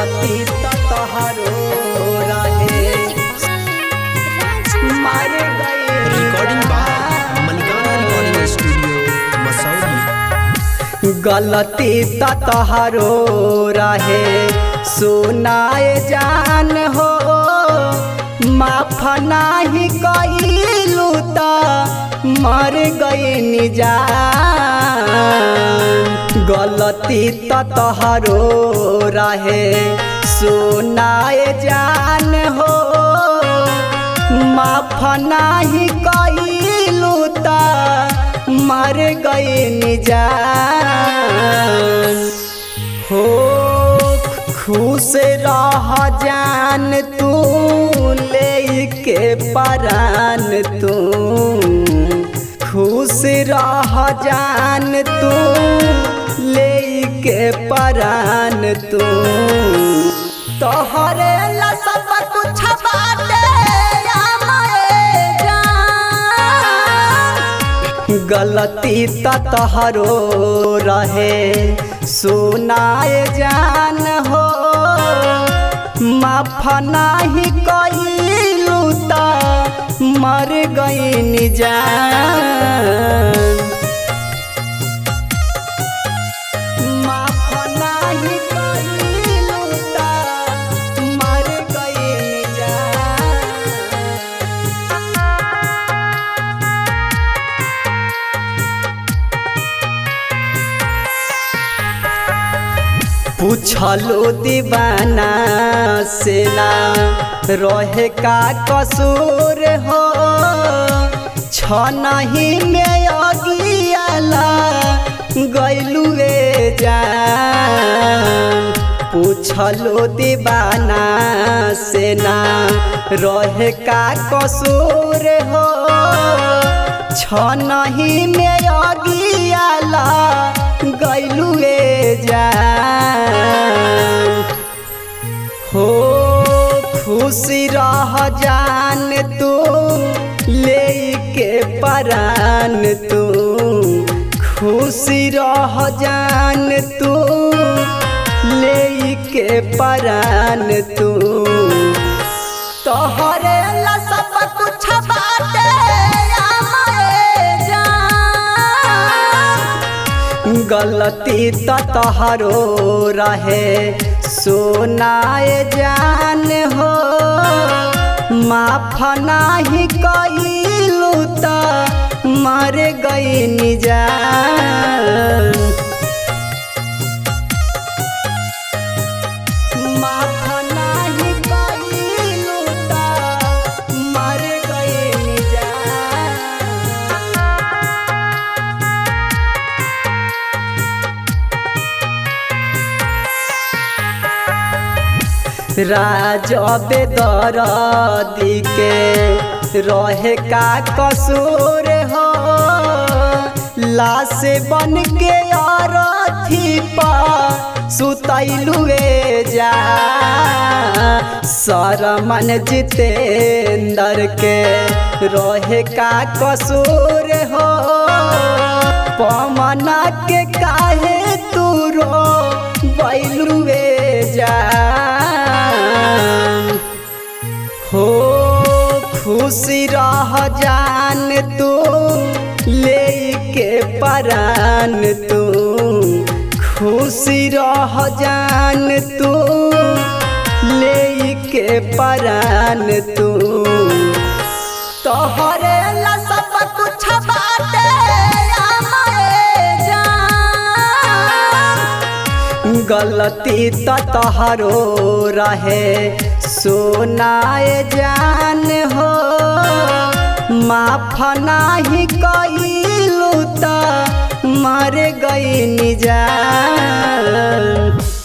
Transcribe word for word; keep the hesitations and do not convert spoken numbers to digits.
गलती त तोहरो रहे मार गए recording by Malikana recording studio Masauli. गलती त तोहरो रहे सुनाए जान हो माफ नाही कइलू त मर गई जान। गलती त तोहरो रहे सुनाए जान हो माफ नाही कइलू त मर गई जान। हो खुश रह जान तू लेके परान तू खुश रह जान तू लेके परान तू तोहरे ला सब कुछ बाटे गलती त तोहरो रहे सुनाए जान हो माफ नाही कइलू त मर गई जान। माफ नाही कइलू त मर गई जान। पूछलो दीवाना से ना रहे का कसूर हो छनही में अगियाला गइलुए जान। पूछलो दीवाना से ना रहे का कसूर हो छनही में अगियाला गइलुए जान। हो खुशी रह जान तू लेके परान तू खुशी रह जान तू लेके परान तू तोहरे ला सब कुछ बाटे गलती त तोहरो रहे सुनाए जान हो माफ नाही कइलू त मर गई जान। माफ नाही कइलू त मर गई जान। राजा बेदर्दी के रहे का कसूर हो लाश बन के अरथी पर सुतैलुए जा। सरमन जितेंद्र के रहे का कसूर हो पमना के काहे तू रो बैलुए जा। हो खुशी रह जान तू लेके परान तू खुशी रह जान तू लेके परान तू तोहरे ला सब कुछ बाटे गलती त तोहरो रहे सुनाए जान हो माफ नाही कइलू त मर गई जान।